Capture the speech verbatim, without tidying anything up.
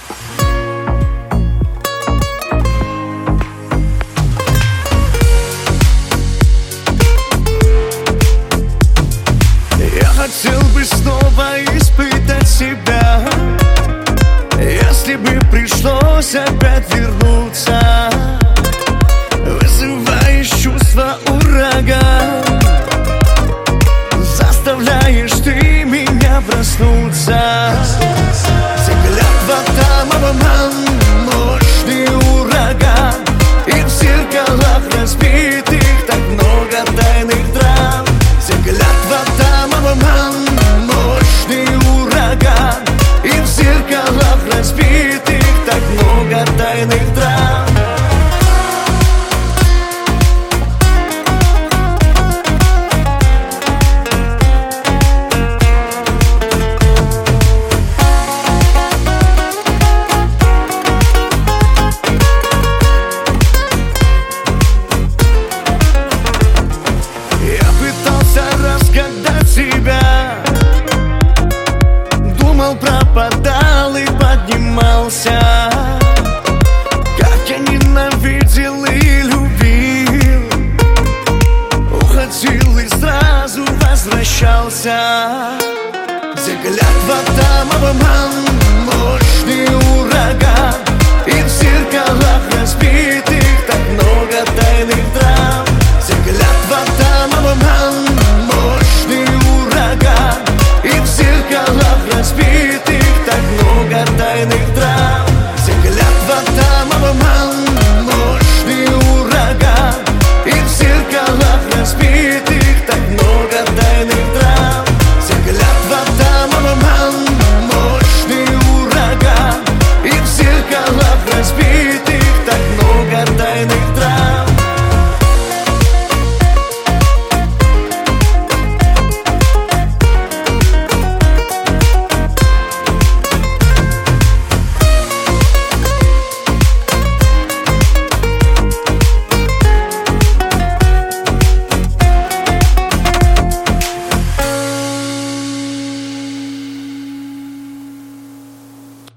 Я хотел бы снова испытать себя, если бы пришлось опять вернуться. Вызываешь чувство ураган, заставляешь ты меня проснуться. Взгляд в окном, обман, мощный ураган, и в зеркалах разбитых так много тайных драм. Взгляд в окном, обман, мощный ураган, и в зеркалах разбитых так много тайных драм. Думал, пропадал и поднимался. Как я ненавидел и любил, уходил и сразу возвращался. Взгляд в окном, обман, мощный ураган, и в зеркалах разбитых так много тайных драм.